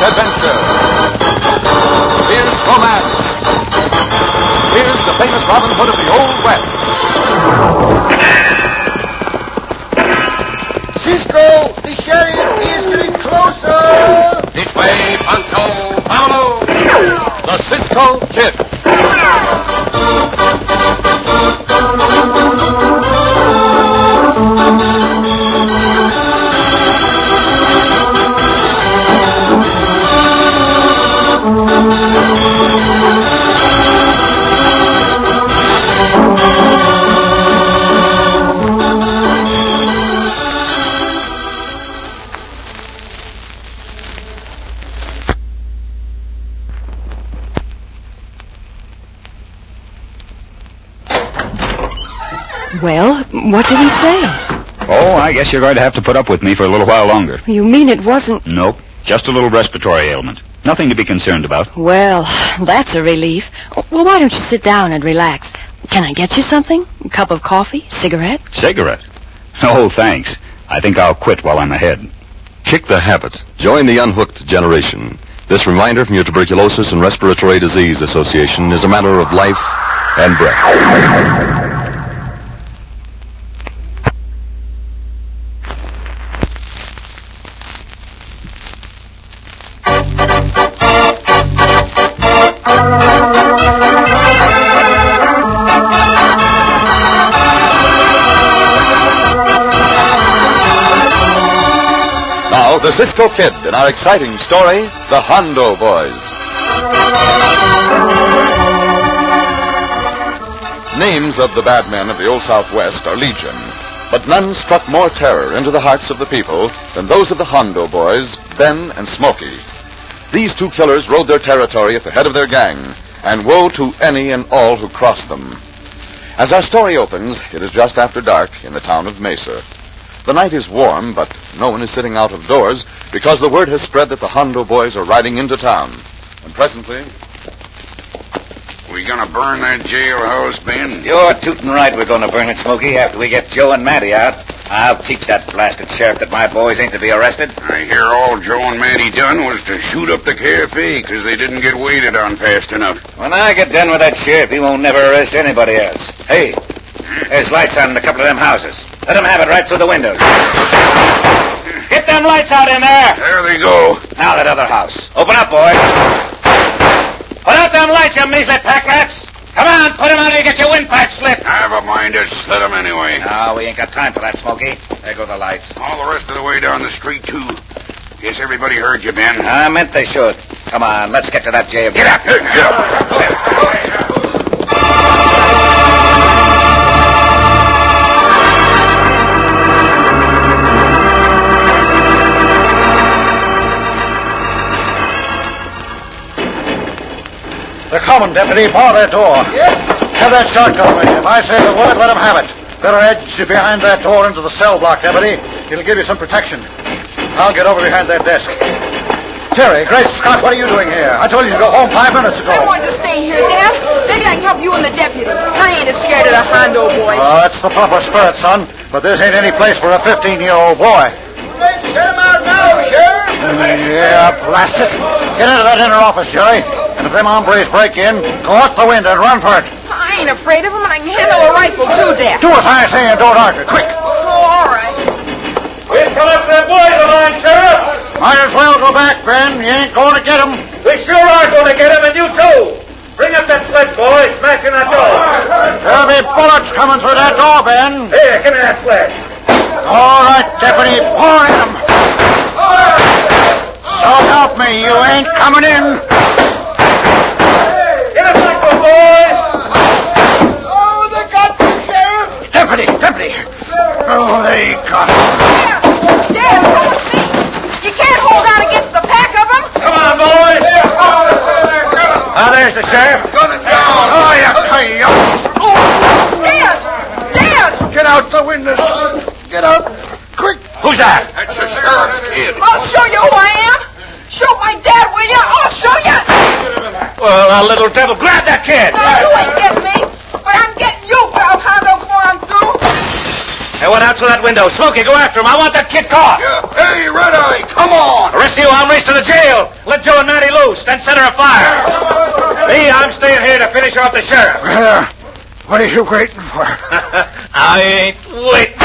adventure. Here's romance. Here's the famous Robin Hood of the Old West. Cisco, the sheriff is getting closer. This way, Pancho. Vámonos. The Cisco Kid. Well, what did he say? Oh, I guess you're going to have to put up with me for a little while longer. You mean it wasn't... Nope. Just a little respiratory ailment. Nothing to be concerned about. Well, that's a relief. Well, why don't you sit down and relax? Can I get you something? A cup of coffee? Cigarette? Cigarette? Oh, thanks. I think I'll quit while I'm ahead. Kick the habit. Join the unhooked generation. This reminder from your Tuberculosis and Respiratory Disease Association is a matter of life and breath. Now, the Cisco Kid in our exciting story, The Hondo Boys. Names of the bad men of the Old Southwest are legion, but none struck more terror into the hearts of the people than those of the Hondo Boys, Ben and Smokey. These two killers rode their territory at the head of their gang, and woe to any and all who crossed them. As our story opens, it is just after dark in the town of Mesa. The night is warm, but no one is sitting out of doors because the word has spread that the Hondo Boys are riding into town. And presently... We gonna burn that jailhouse, Ben? You're tootin' right we're gonna burn it, Smokey, after we get Joe and Matty out. I'll teach that blasted sheriff that my boys ain't to be arrested. I hear all Joe and Matty done was to shoot up the cafe because they didn't get waited on fast enough. When I get done with that sheriff, he won't never arrest anybody else. Hey, there's lights on in a couple of them houses. Let them have it right through the windows. Get them lights out in there. There they go. Now that other house. Open up, boys. Put out them lights, you measly pack rats. Come on, put them out or you get your windpipe slit. I have a mind to slit them anyway. No, we ain't got time for that, Smokey. There go the lights. All the rest of the way down the street, too. Guess everybody heard you, Ben. I meant they should. Come on, let's get to that jail. Get up. Get up. They're coming, Deputy. Bar that door. Yes? Have that shotgun ready. If I say the word, let them have it. Better edge behind that door into the cell block, Deputy. It'll give you some protection. I'll get over behind that desk. Terry, Grace Scott, what are you doing here? I told you to go home 5 minutes ago. I wanted to stay here, Dad. Maybe I can help you and the deputy. I ain't as scared of the Hondo Boys. Oh, that's the proper spirit, son. But this ain't any place for a 15-year-old boy. Set him out now, Sheriff. Yeah, blast it. Get into that inner office, Jerry. And if them hombres break in, go out the window and run for it. I ain't afraid of him, and I can handle a rifle, too, Dad. Do as I say and don't argue. Quick. Oh, all right. We'll come up to that boys of mine, Sheriff. Might as well go back, Ben. You ain't going to get him. We sure are going to get him, and you too. Bring up that sled, boy. Smash in that door. There'll be bullets coming through that door, Ben. Here, give me that sled. All right, Deputy. Pour in 'em. So help me, you ain't coming in. Get him back, boys. Oh, they got me, Sheriff. Deputy. Oh, they got him. Dad, come with me. You can't hold out against the pack of them. Come on, boys. Now, there's the sheriff. Gun it down. Oh, you coyotes. Dad. Get out the window, son. Get out. Quick. Who's that? That's the sheriff's kid. I'll show you who I am. Shoot my dad, will you? I'll show you. Well, now, little devil, grab that kid. No, you ain't getting me. But I'm getting you, pal Hondo, before I'm through. Hey, went out through that window. Smokey, go after him. I want that kid caught. Yeah. Hey, Red Eye, come on. The rest of you, I'll race to the jail. jail. Let Joe and Matty loose, then set her afire. Me, I'm staying here to finish off the sheriff. What are you waiting for? I ain't waiting.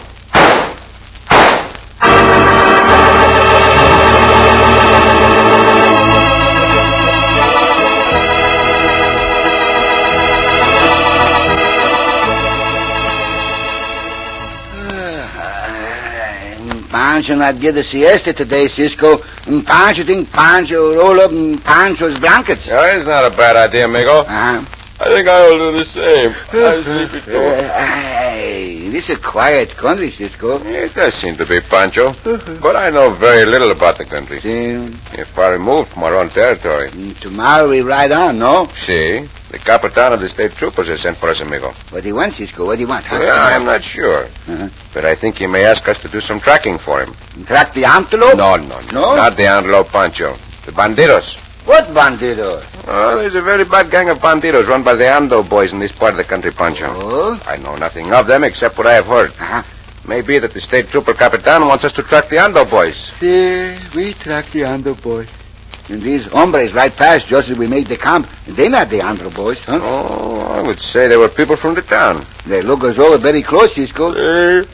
Pancho not get a siesta today, Cisco. Pancho think Pancho roll up in Pancho's blankets. Yeah, it's not a bad idea, amigo. Uh-huh. I think I'll do the same. I'll sleep it too. This is a quiet country, Cisco. It does seem to be, Pancho. But I know very little about the country. We're far removed from our own territory. Tomorrow we ride on, no? See? The Capitan of the state troopers has sent for us, amigo. What do you want, Cisco? What do you want? Huh? Yeah, I'm not sure. But I think he may ask us to do some tracking for him. Track the antelope? No. No? Not the antelope, Pancho. The bandidos. What bandidos? Oh, there's a very bad gang of bandidos run by the Ando boys in this part of the country, Pancho. Oh? I know nothing of them except what I have heard. Maybe that the state trooper Capitan wants us to track the Ando boys. We track the Ando boys. And these hombres right past just as we made the camp. They're not the Ando boys, huh? Oh, I would say they were people from the town. They look as though they're very close, Cisco. Let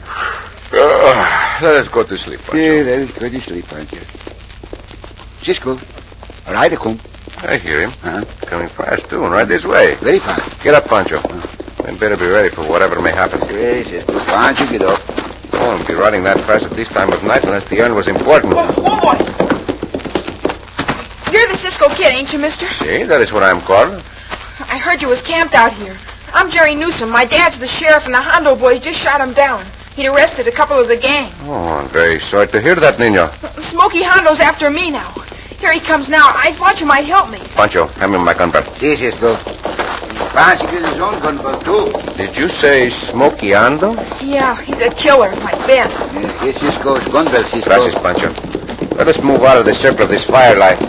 us go to sleep, Pancho. Yeah, let us go to sleep, Pancho. Cisco, ride come. I hear him. Coming fast, too, and right this way. Very fast. Get up, Pancho. And better be ready for whatever may happen. Yes, Cisco. Pancho, get up. Oh, and be riding that fast at this time of night unless the errand was important. Whoa, boy. You're the Cisco Kid, ain't you, mister? See, that is what I'm called. I heard you was camped out here. I'm Jerry Newsom. My dad's the sheriff, and the Hondo boys just shot him down. He'd arrested a couple of the gang. Oh, I'm very sorry to hear that, Nino. Smokey Hondo's after me now. Here he comes now. I thought you might help me. Pancho, hand me my gun belt. Si, Cisco. Pancho gets his own gun belt, too. Did you say Smokey Ando? Yeah, he's a killer, like Ben. Here's Cisco's gun belt, Cisco. Gracias, Pancho. Let us move out of the circle of this firelight.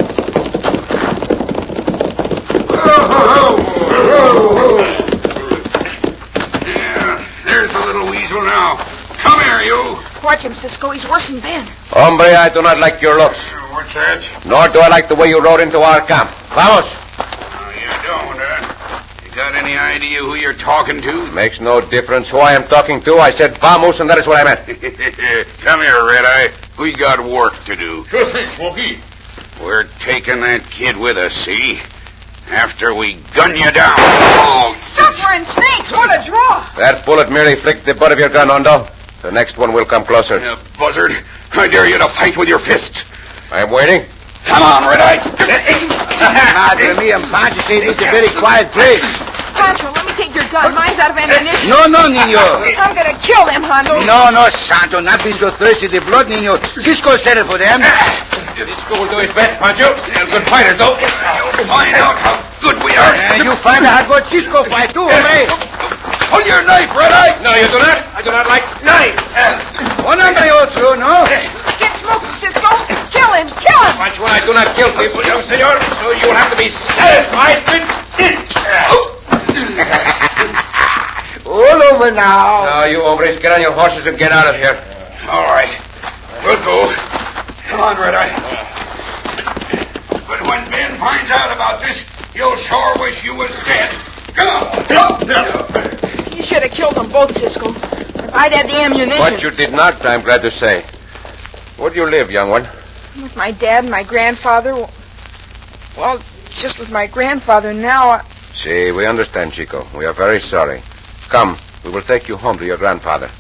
Yeah, there's the little weasel now. Come here, you. Watch him, Cisco. He's worse than Ben. Hombre, I do not like your looks. What's that? Nor do I like the way you rode into our camp. Vamos. Oh, you don't, huh? You got any idea who you're talking to? Makes no difference who I am talking to. I said vamos, and that is what I meant. Come here, Red Eye. We got work to do. Sure thing, Smokey. We're taking that kid with us, see? After we gun you down. Oh, Suffering snakes, what a draw. That bullet merely flicked the butt of your gun, Hondo. The next one will come closer. you buzzard. I dare you to fight with your fists. I'm waiting. Come on, Red Eye. Madre mia, Pancho say this is a very quiet place. Pancho, let me take your gun. Mine's out of ammunition. No, Nino. I'm gonna kill them, Hondo. No, Santo, not be so thirsty the blood, Nino. Cisco said it for them. Cisco will do his best, Pancho. They're good fighters, though. You'll find out how good we are. And you find out how good Cisco fight, too, hombre. Pull your knife, Red Eye. No, you do not. I do not like knives. One hombre also, no? Get Smokey, Cisco. Kill him. Kill him. Pancho and I do not kill people, young senor. So you'll have to be satisfied with this. All over now. Now, you hombres, get on your horses and get out of here. All right. We'll go. Come on, Red Eye. But when Ben finds out about this, he'll sure wish you was dead. Come on. You should have killed them both, Cisco. If I'd had the ammunition. But you did not, I'm glad to say. Where do you live, young one? With my dad and my grandfather. Well, just with my grandfather now. See, we understand, Chico. We are very sorry. Come, we will take you home to your grandfather.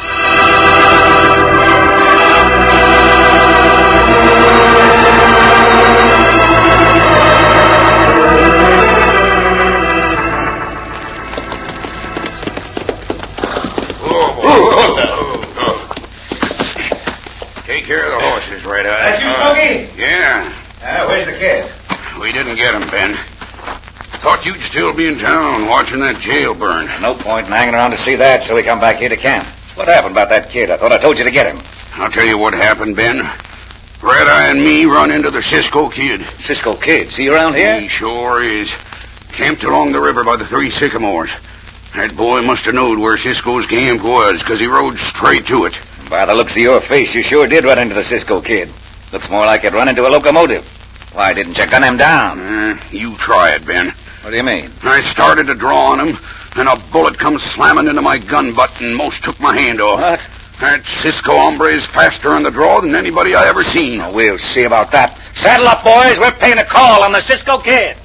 Take care of the horses, Red Eye. That you, Smokey? Yeah. Where's the kid? We didn't get him, Ben. Thought you'd still be in town watching that jail burn. No point in hanging around to see that, so we come back here to camp. What happened about that kid? I thought I told you to get him. I'll tell you what happened, Ben. Red Eye and me run into the Cisco Kid. Cisco Kid? See you around here? He sure is. Camped along the river by the Three Sycamores. That boy must have known where Cisco's camp was, because he rode straight to it. By the looks of your face, you sure did run into the Cisco Kid. Looks more like it run into a locomotive. Why didn't you gun him down? You try it, Ben. What do you mean? I started to draw on him, and a bullet come slamming into my gun butt and most took my hand off. What? That Cisco hombre is faster on the draw than anybody I ever seen. Oh, we'll see about that. Saddle up, boys. We're paying a call on the Cisco Kid.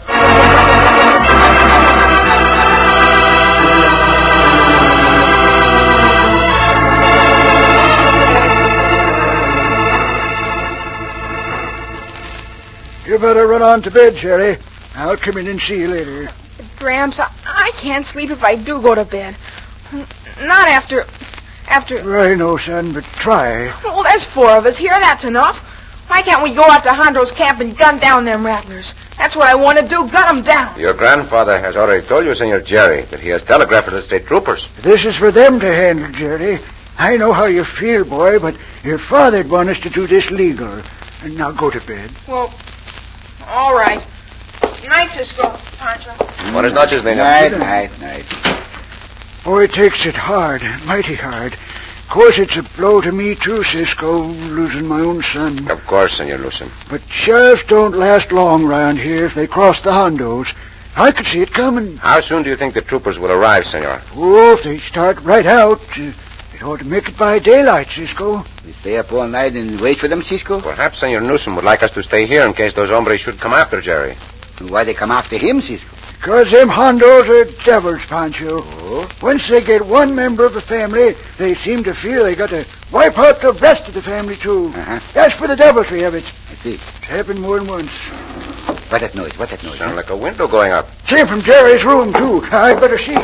You better run on to bed, Jerry. I'll come in and see you later. Gramps, I can't sleep if I do go to bed. Not after... I know, son, but try. Well, there's 4 of us here. That's enough. Why can't we go out to Hondo's camp and gun down them rattlers? That's what I want to do, gun them down. Your grandfather has already told you, Senor Jerry, that he has telegraphed to the state troopers. This is for them to handle, Jerry. I know how you feel, boy, but your father'd want us to do this legal. And now go to bed. Well, all right. Night, Cisco, Pancho. Buenas noches, Nina. Night. Boy, it takes it hard, mighty hard. Of course, it's a blow to me, too, Cisco, losing my own son. Of course, Senor Lucen. But sheriffs don't last long round here if they cross the Hondos. I could see it coming. How soon do you think the troopers will arrive, Senor? Oh, if they start right out, they ought to make it by daylight, Cisco. We stay up all night and wait for them, Cisco? Perhaps Senor Newsom would like us to stay here in case those hombres should come after Jerry. Why they come after him, Cisco? Because them Hondos are devils, Pancho. Oh? Once they get one member of the family, they seem to feel they got to wipe out the rest of the family, too. Uh-huh. That's for the deviltry of it. I see. It's happened more than once. What that noise? Sound like a window going up. Came from Jerry's room, too. I'd better see.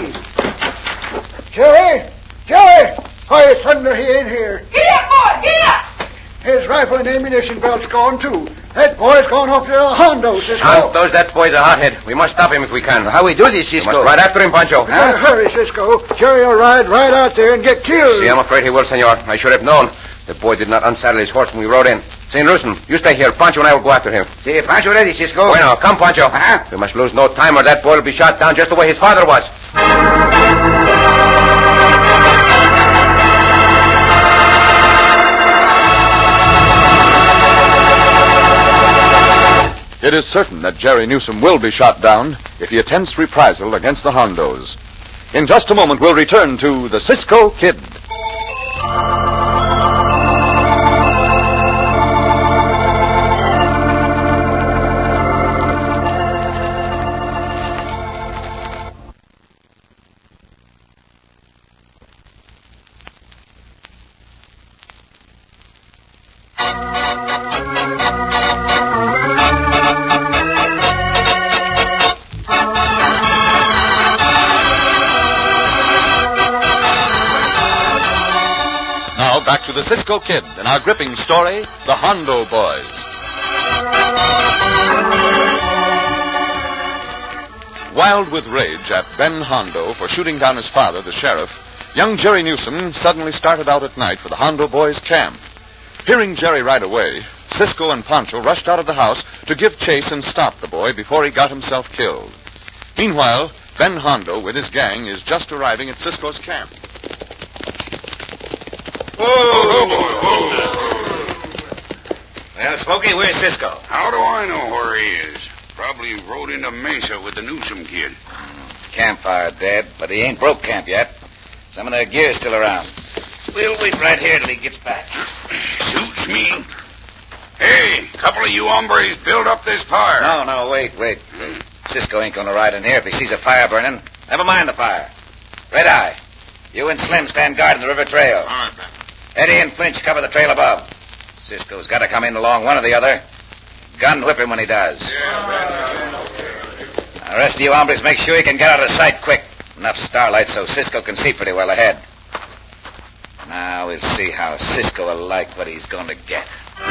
Jerry! Quiet, thunder, he ain't here. Get up, boy, get up! His rifle and ammunition belt's gone, too. That boy's gone off to the Hondo, Cisco. Santos, that boy's a hothead. We must stop him if we can. How we do this, We Cisco? must ride after him, Pancho. Hurry, Cisco. Jerry will ride right out there and get killed. See, I'm afraid he will, Senor. I should have known. The boy did not unsaddle his horse when we rode in. St. Lucen, you stay here. Pancho and I will go after him. See, Pancho ready, Cisco. Bueno, come, Pancho. We must lose no time or that boy will be shot down just the way his father was. It is certain that Jerry Newsom will be shot down if he attempts reprisal against the Hondos. In just a moment, we'll return to the Cisco Kid. Back to the Cisco Kid and our gripping story, The Hondo Boys. Wild with rage at Ben Hondo for shooting down his father, the sheriff, young Jerry Newsom suddenly started out at night for the Hondo Boys' camp. Hearing Jerry right away, Cisco and Pancho rushed out of the house to give chase and stop the boy before he got himself killed. Meanwhile, Ben Hondo with his gang is just arriving at Cisco's camp. Well, Smokey, where's Cisco? How do I know where he is? Probably rode into Mesa with the Newsom kid. Campfire dead, but he ain't broke camp yet. Some of their gear's still around. We'll wait right here till he gets back. Suits me. Hey, couple of you hombres build up this fire. No, wait. Cisco ain't gonna ride in here if he sees a fire burning. Never mind the fire. Red Eye, you and Slim stand guard in the river trail. All right, Ben. Eddie and Flinch cover the trail above. Cisco's got to come in along one or the other. Gun whip him when he does. The rest of you hombres make sure he can get out of sight quick. Enough starlight so Cisco can see pretty well ahead. Now we'll see how Cisco will like what he's going to get.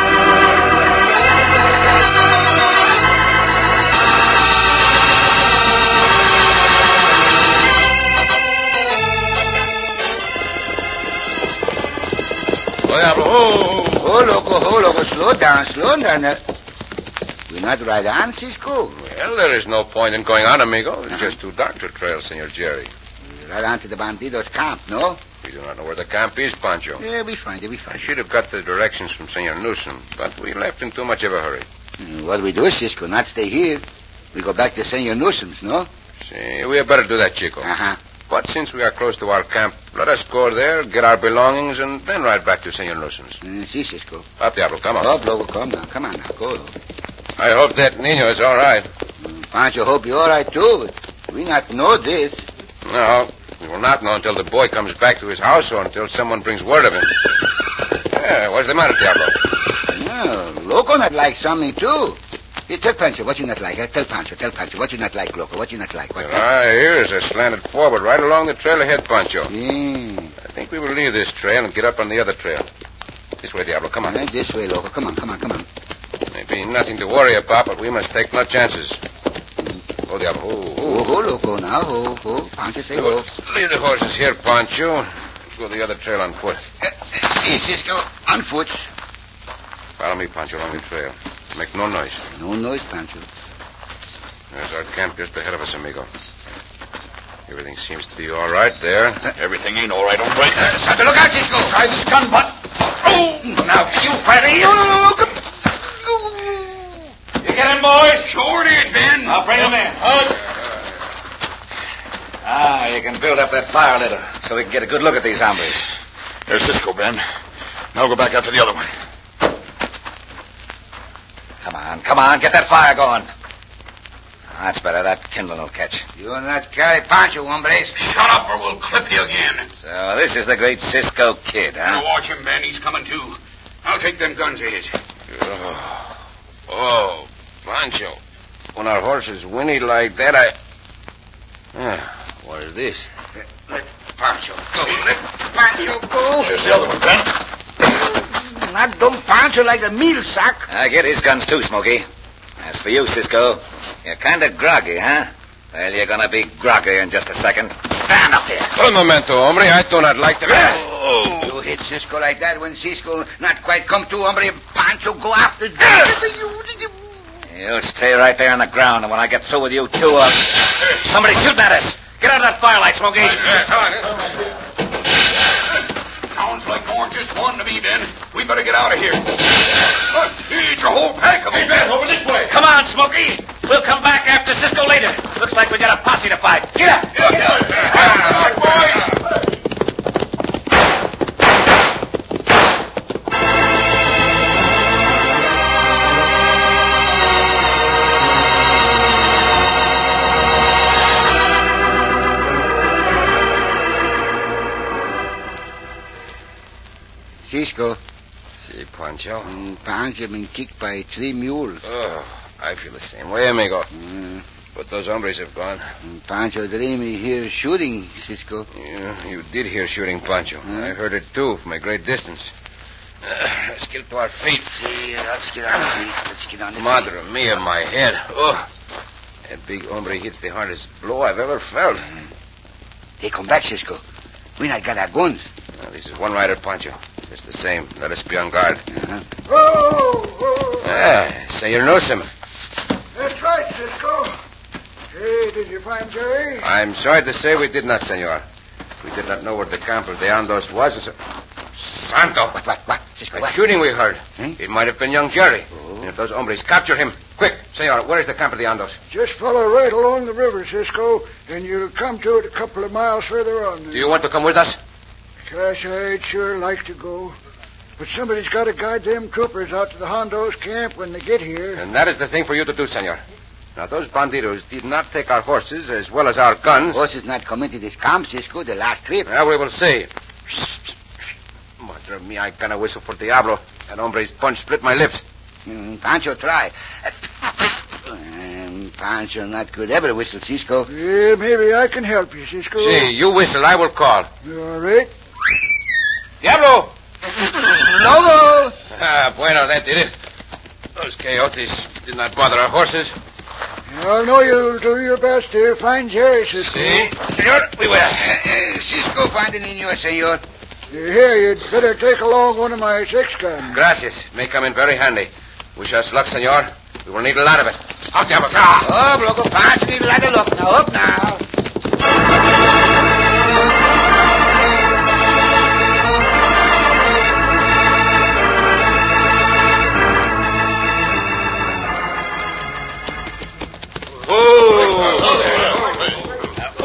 Oh, loco, slow down. We're not right on, Cisco. Well, there is no point in going on, amigo. It's just too dark to trail, Senor Jerry. We're right on to the bandidos' camp, no? We do not know where the camp is, Pancho. Yeah, we find it. I should have got the directions from Senor Newsom, but we left in too much of a hurry. What we do, Cisco, not stay here. We go back to Senor Newsom's, no? See, we had better do that, Chico. Uh-huh. But since we are close to our camp, let us go there, get our belongings, and then ride back to Senor Newsom's. Si, Cisco. Up, Diablo, come on. Up, Loco, come now. Come on now, go. I hope that Nino is all right. Pancho hope you're all right, too. But we not know this. No, we will not know until the boy comes back to his house or until someone brings word of him. Yeah, what's the matter, Diablo? No, Loco not like something, too. Hey, tell Pancho what you not like. Tell Pancho what you not like, Loco. What you not like. What Here is a slanted forward right along the trail ahead, Pancho. Yeah. I think we will leave this trail and get up on the other trail. This way, Diablo. Come on. This way, Loco. Come on. Maybe nothing to worry about, but we must take no chances. Oh, Diablo. Oh, Loco, now. Oh. Pancho, say go. Leave the horses here, Pancho. Go the other trail on foot. Cisco, on foot. Follow me, Pancho, along the trail. Make no noise. No noise, Pancho. There's our camp just ahead of us, amigo. Everything seems to be all right there. Everything ain't all right, hombre. Look out, Cisco. Try this gun butt. Oh, now you, Freddy. You get him, boys? Sure did, Ben. I'll bring him in. You can build up that fire a little so we can get a good look at these hombres. There's Cisco, Ben. Now go back after the other one. Come on, get that fire going. That's better. That kindling will catch. You'll not carry Pancho, hombres. Shut up or we'll clip you again. So this is the great Cisco Kid, huh? Now watch him, Ben. He's coming too. I'll take them guns of his. Oh, Pancho. When our horses whinny like that, what is this? Let Pancho go. There's the other one, Ben. Not dumb Pancho like a meal sack. I get his guns too, Smokey. As for you, Cisco, you're kind of groggy, huh? Well, you're going to be groggy in just a second. Stand up here. Un momento, hombre. I do not like them. You hit Cisco like that when Cisco not quite come to, hombre. Pancho go after. You'll stay right there on the ground, and when I get through with you two, somebody's shooting at us. Get out of that firelight, Smokey. Sounds like more than just one to me, Ben. We better get out of here. Look, it's a whole pack of them. Hey, Ben, over this way. Come on, Smokey. We'll come back after Cisco later. Looks like we got a posse to fight. Get up. Boys. Cisco. See, Pancho. Pancho been kicked by 3 mules. Oh, I feel the same way, amigo. But those hombres have gone. Pancho dream he hears shooting, Cisco. Yeah, you did hear shooting, Pancho. I heard it, too, from a great distance. Let's get to our feet. See, let's get on the feet. Let's get on the feet. Madre mia, my head. Oh, that big hombre hits the hardest blow I've ever felt. They come back, Cisco. We not got our guns. This is one rider, Pancho. Just the same. Let us be on guard. Senor Newsom. That's right, Cisco. Hey, did you find Jerry? I'm sorry to say we did not, senor. We did not know where the camp of the Andos was. And so... Santo! What? Cisco, That shooting we heard. Eh? It might have been young Jerry. And if those hombres capture him, quick, senor, where is the camp of the Andos? Just follow right along the river, Cisco, and you'll come to it a couple of miles further on. Do you want to come with us? Gosh, I'd sure like to go. But somebody's got to guide them troopers out to the Hondos camp when they get here. And that is the thing for you to do, senor. Now, those bandidos did not take our horses as well as our guns. Horses not come into this camp, Cisco, the last trip. Now we will see. Madre mia, I gonna whistle for Diablo. That hombre's punch split my lips. Pancho, try. Pancho not could ever whistle, Cisco. Yeah, maybe I can help you, Cisco. See, you whistle, I will call. You all right? Diablo! No! Bueno, that did it. Those coyotes did not bother our horses. I know you'll do your best to find Jerry, Cisco. See? Senor, we will. Cisco find it in you, senor. Here, you'd better take along one of my 6 guns. Gracias. May come in very handy. Wish us luck, senor. We will need a lot of it. Out, Diablo. Oh, Loco, Pancho need a lot of luck. Now, up now.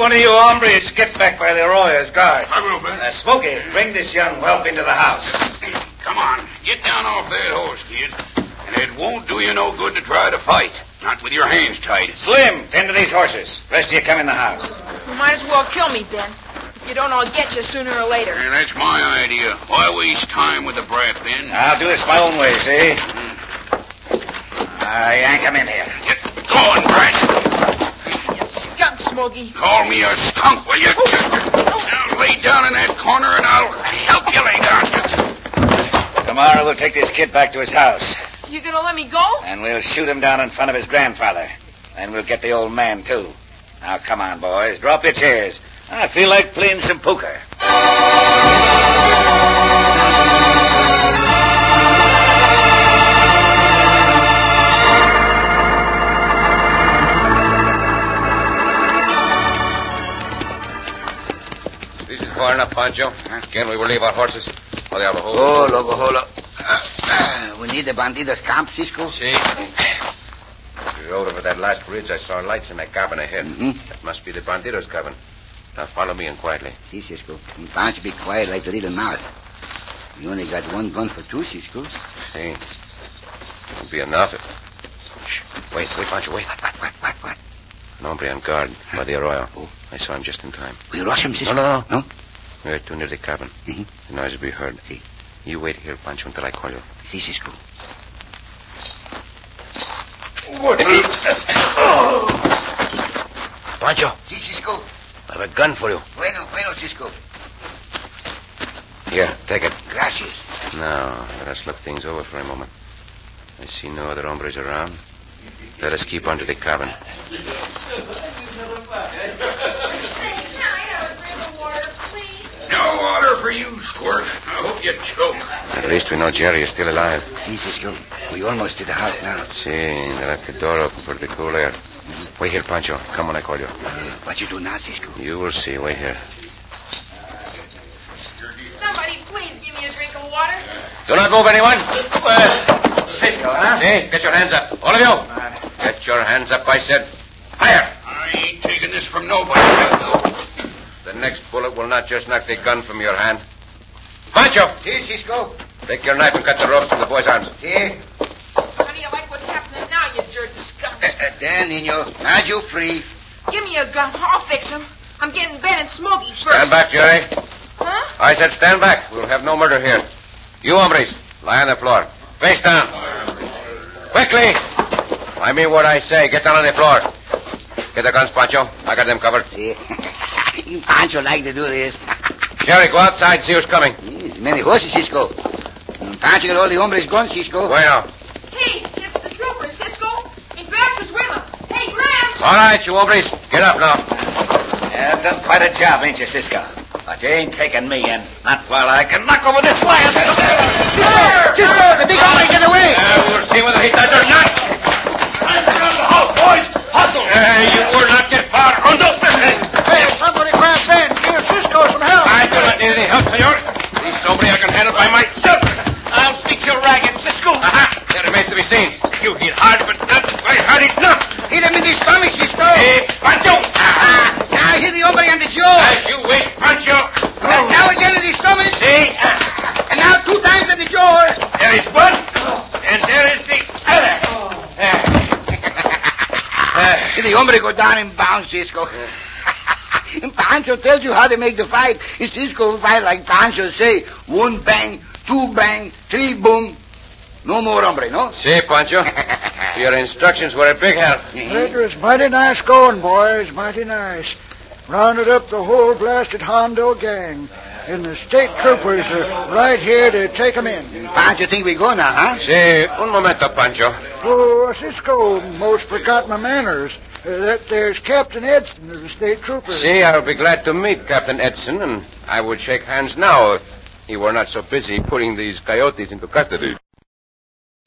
one of you hombres get back by the Arroyo's guard. I will, Ben. Smokey, bring this young whelp into the house. Come on, get down off that horse, kid. And it won't do you no good to try to fight. Not with your hands tied. Slim, tend to these horses. Rest of you come in the house. You might as well kill me, Ben. If you don't, I'll get you sooner or later. Yeah, that's my idea. Why waste time with the brat, Ben? I'll do this my own way, see? Yank him in here. Get going, brat. You skunk, Smokey. Call me a skunk, will you? Now lay down in that corner and I'll help you lay down. Tomorrow we'll take this kid back to his house. You gonna let me go? And we'll shoot him down in front of his grandfather. And we'll get the old man, too. Now, come on, boys. Drop your chairs. I feel like playing some poker. This is far enough, Pancho. Again, we will leave our horses. Oh, they have a hole. Oh, loco, hola. We need the bandidos camp, Cisco. See? As we rode over that last ridge, I saw lights in that cabin ahead. That must be the bandidos' cabin. Now follow me in quietly. See, Cisco. Pancho, be quiet like a little mouse. You only got one gun for two, Cisco. See? Won't be enough. Shh. Wait, Pancho, wait. What? An hombre on guard by the arroyo. Oh. I saw him just in time. We rush him, Cisco? No. No? We're too near the cabin. The noise will be heard. See. You wait here, Pancho, until I call you. See, Cisco. Pancho, See, Cisco. I have a gun for you. Bueno, Cisco. Here, take it. Gracias. Now, let us look things over for a moment. I see no other hombres around. Let us keep on to the cabin. No water for you, Squirt. I hope you choke. At least we know Jerry is still alive. See, Cisco. We almost to the house now. See, they left the door open for the cool air. Wait here, Pancho. Come when I call you. What you do now, Cisco? You will see. Wait here. Somebody please give me a drink of water. Do not move, anyone. Cisco, huh? See, get your hands up. All of you. Get your hands up, I said. Higher. I ain't taking this from nobody. The next bullet will not just knock the gun from your hand. Pancho! See, Cisco. Take your knife and cut the ropes from the boy's arms. See? How do you like what's happening now, you dirty skunk? There, Nino. Now you free. Give me a gun. I'll fix him. I'm getting Ben and Smokey first. Stand back, Jerry. Huh? I said stand back. We'll have no murder here. You hombres, lie on the floor. Face down. Quickly. I mean what I say. Get down on the floor. Get the guns, Pancho. I got them covered. See? Pancho like to do this. Jerry, go outside and see who's coming. Many horses, Cisco. Pancho got all the hombres gone, Cisco. Bueno. Hey, it's the trooper, Cisco. And Grabs is with him. Hey, Grabs! All right, you hombres. Get up now. You've done quite a job, ain't you, Cisco? But you ain't taking me in. Not while I can knock over this lance. Cisco, the big hombre get away. We'll see whether he does or not. Hands around the house, boys. Hustle. You will not get far. Rondo. Hey, somebody grab Ben. Give Cisco some help. I do not need any help, senor. This hombre I can handle by myself. I'll beat you ragged, Cisco. Aha. That remains to be seen. You hit hard, but not quite hard enough. Hit him in the stomach, Cisco. Hey, Pancho. Now hit the hombre on the jaw. As you wish, Pancho. Now again in the stomach. See? And now 2 times in the jaw. There is one, and there is the other. The hombre go down in bounds, Cisco. Pancho tells you how to make the fight. Cisco fight like Pancho say. 1 bang, 2 bang, 3 boom. No more hombre, no? See, Pancho. Your instructions were a big help. It was mighty nice going, boys. Mighty nice. Rounded up the whole blasted Hondo gang. And the state troopers are right here to take them in. Pancho think we go now, huh? See, un momento, Pancho. Oh, Cisco most forgot my manners. That there's Captain Edson of the state troopers. See, I'll be glad to meet Captain Edson, and I would shake hands now if he were not so busy putting these coyotes into custody.